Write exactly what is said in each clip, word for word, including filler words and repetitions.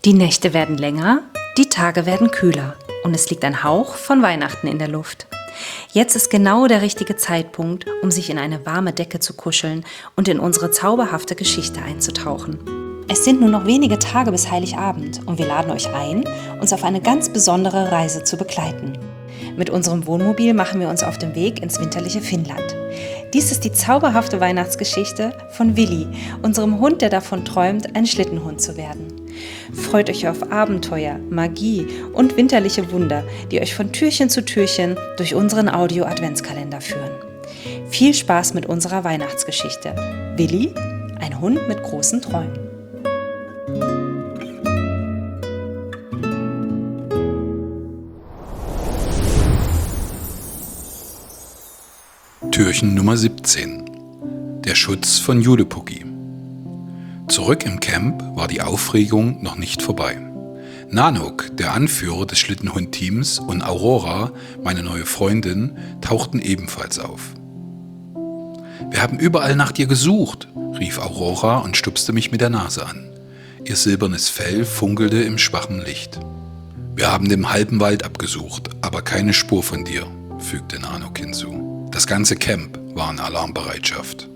Die Nächte werden länger, die Tage werden kühler und es liegt ein Hauch von Weihnachten in der Luft. Jetzt ist genau der richtige Zeitpunkt, um sich in eine warme Decke zu kuscheln und in unsere zauberhafte Geschichte einzutauchen. Es sind nur noch wenige Tage bis Heiligabend und wir laden euch ein, uns auf eine ganz besondere Reise zu begleiten. Mit unserem Wohnmobil machen wir uns auf den Weg ins winterliche Finnland. Dies ist die zauberhafte Weihnachtsgeschichte von Willi, unserem Hund, der davon träumt, ein Schlittenhund zu werden. Freut euch auf Abenteuer, Magie und winterliche Wunder, die euch von Türchen zu Türchen durch unseren Audio-Adventskalender führen. Viel Spaß mit unserer Weihnachtsgeschichte. Willi, ein Hund mit großen Träumen. Türchen Nummer siebzehn. Der Schutz von Julepuki. Zurück im Camp war die Aufregung noch nicht vorbei. Nanook, der Anführer des Schlittenhund-Teams, und Aurora, meine neue Freundin, tauchten ebenfalls auf. »Wir haben überall nach dir gesucht«, rief Aurora und stupste mich mit der Nase an. Ihr silbernes Fell funkelte im schwachen Licht. »Wir haben den halben Wald abgesucht, aber keine Spur von dir«, fügte Nanook hinzu. Das ganze Camp war in Alarmbereitschaft.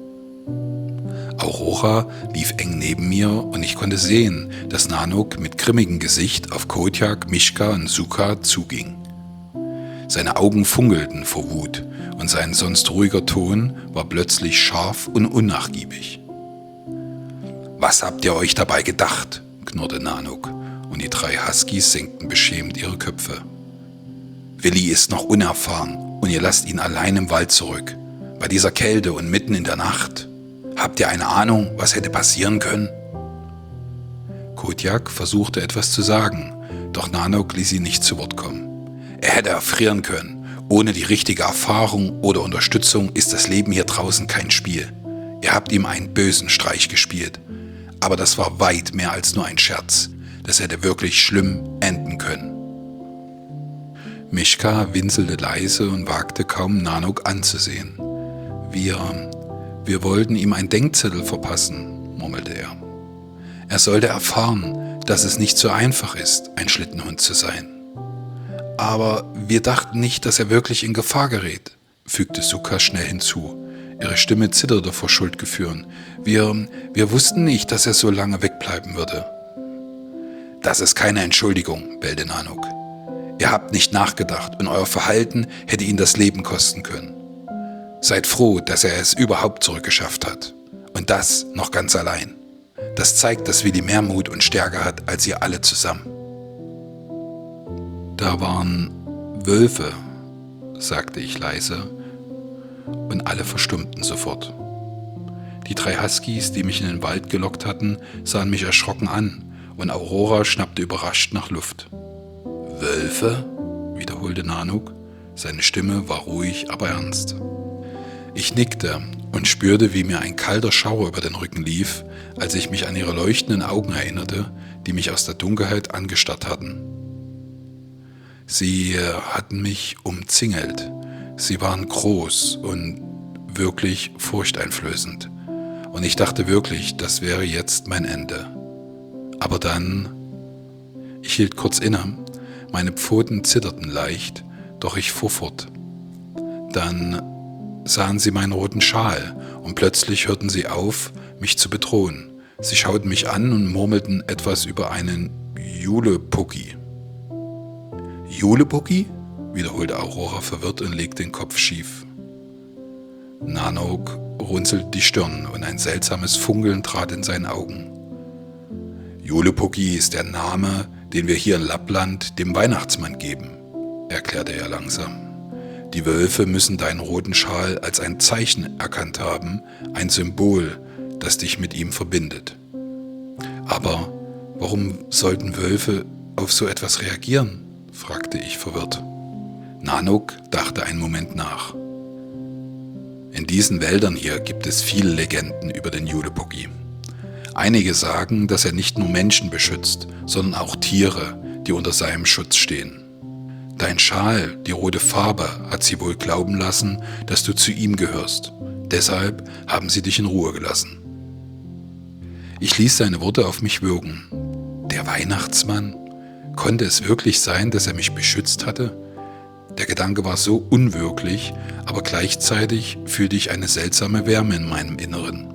Aurora lief eng neben mir und ich konnte sehen, dass Nanook mit grimmigem Gesicht auf Kodiak, Mischka und Suka zuging. Seine Augen funkelten vor Wut und sein sonst ruhiger Ton war plötzlich scharf und unnachgiebig. »Was habt ihr euch dabei gedacht?«, knurrte Nanook und die drei Huskies senkten beschämt ihre Köpfe. »Willi ist noch unerfahren und ihr lasst ihn allein im Wald zurück, bei dieser Kälte und mitten in der Nacht. Habt ihr eine Ahnung, was hätte passieren können?« Kodiak versuchte etwas zu sagen, doch Nanook ließ ihn nicht zu Wort kommen. Er hätte erfrieren können. Ohne die richtige Erfahrung oder Unterstützung ist das Leben hier draußen kein Spiel. Ihr habt ihm einen bösen Streich gespielt. Aber das war weit mehr als nur ein Scherz. Das hätte wirklich schlimm enden können. Mischka winselte leise und wagte kaum Nanook anzusehen. Wir, wir wollten ihm einen Denkzettel verpassen, murmelte er. Er sollte erfahren, dass es nicht so einfach ist, ein Schlittenhund zu sein. Aber wir dachten nicht, dass er wirklich in Gefahr gerät, fügte Suka schnell hinzu. Ihre Stimme zitterte vor Schuldgefühlen. Wir, wir wussten nicht, dass er so lange wegbleiben würde. Das ist keine Entschuldigung, bellte Nanook. Ihr habt nicht nachgedacht und euer Verhalten hätte ihn das Leben kosten können. Seid froh, dass er es überhaupt zurückgeschafft hat. Und das noch ganz allein. Das zeigt, dass Willi mehr Mut und Stärke hat als ihr alle zusammen. Da waren Wölfe, sagte ich leise, und alle verstummten sofort. Die drei Huskies, die mich in den Wald gelockt hatten, sahen mich erschrocken an und Aurora schnappte überrascht nach Luft. »Wölfe?«, wiederholte Nanook. Seine Stimme war ruhig, aber ernst. Ich nickte und spürte, wie mir ein kalter Schauer über den Rücken lief, als ich mich an ihre leuchtenden Augen erinnerte, die mich aus der Dunkelheit angestarrt hatten. Sie hatten mich umzingelt. Sie waren groß und wirklich furchteinflößend. Und ich dachte wirklich, das wäre jetzt mein Ende. Aber dann... Ich hielt kurz inne. Meine Pfoten zitterten leicht, doch ich fuhr fort. Dann sahen sie meinen roten Schal und plötzlich hörten sie auf, mich zu bedrohen. Sie schauten mich an und murmelten etwas über einen Julepuki. »Julepuki?«, wiederholte Aurora verwirrt und legte den Kopf schief. Nanook runzelte die Stirn und ein seltsames Funkeln trat in seinen Augen. »Julepuki ist der Name, den wir hier in Lappland dem Weihnachtsmann geben«, erklärte er langsam. »Die Wölfe müssen deinen roten Schal als ein Zeichen erkannt haben, ein Symbol, das dich mit ihm verbindet. Aber warum sollten Wölfe auf so etwas reagieren?«, fragte ich verwirrt. Nanook dachte einen Moment nach. »In diesen Wäldern hier gibt es viele Legenden über den Julepuki. Einige sagen, dass er nicht nur Menschen beschützt, sondern auch Tiere, die unter seinem Schutz stehen. Dein Schal, die rote Farbe, hat sie wohl glauben lassen, dass du zu ihm gehörst. Deshalb haben sie dich in Ruhe gelassen.« Ich ließ seine Worte auf mich wirken. Der Der Weihnachtsmann? Konnte es wirklich sein, dass er mich beschützt hatte? Der Gedanke war so unwirklich, aber gleichzeitig fühlte ich eine seltsame Wärme in meinem Inneren.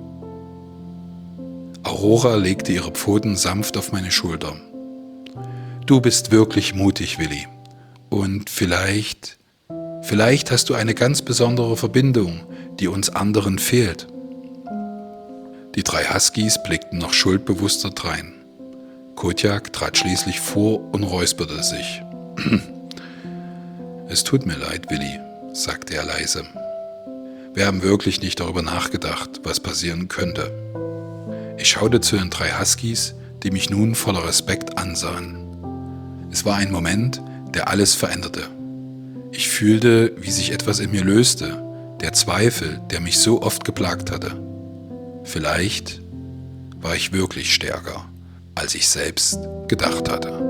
Aurora legte ihre Pfoten sanft auf meine Schulter. Du bist wirklich mutig, Willi. Und vielleicht, vielleicht hast du eine ganz besondere Verbindung, die uns anderen fehlt. Die drei Huskies blickten noch schuldbewusster drein. Kotjak trat schließlich vor und räusperte sich. Es tut mir leid, Willi, sagte er leise. Wir haben wirklich nicht darüber nachgedacht, was passieren könnte. Ich schaute zu den drei Huskies, die mich nun voller Respekt ansahen. Es war ein Moment, der alles veränderte. Ich fühlte, wie sich etwas in mir löste, der Zweifel, der mich so oft geplagt hatte. Vielleicht war ich wirklich stärker, als ich selbst gedacht hatte.